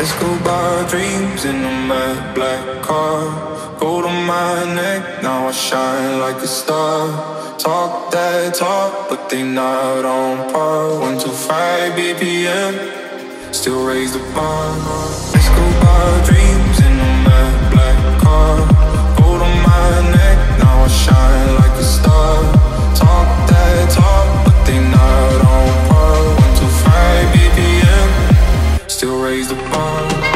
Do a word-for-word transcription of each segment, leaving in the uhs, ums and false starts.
Let's go buy dreams in a matte black car. Gold on my neck, now I shine like a star. Talk that talk, but they not on par. One two five B P M, still raise the bar. Let's go buy dreams in a matte black car. Gold on my neck, now I shine like a star. Talk that talk, but they not on par. One two five B P M, still raise the bar.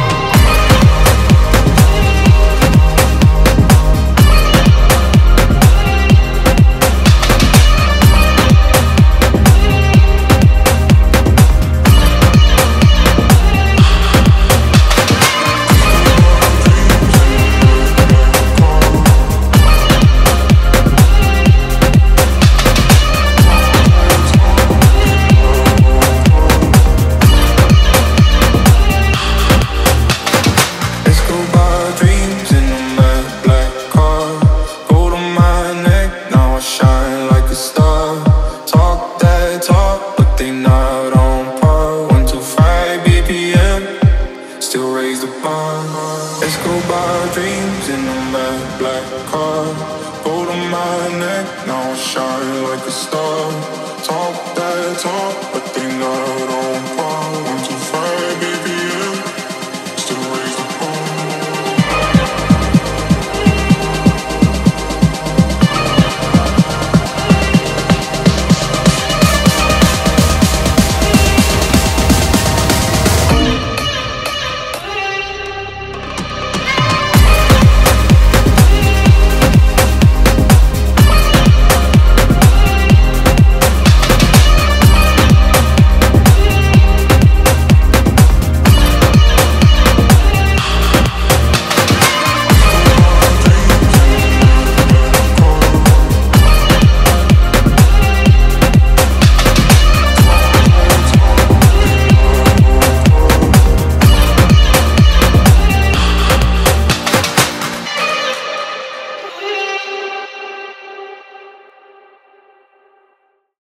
Let's go buy dreams in a matte black car. Gold on my neck, now I shine like a star. Talk that talk, but they not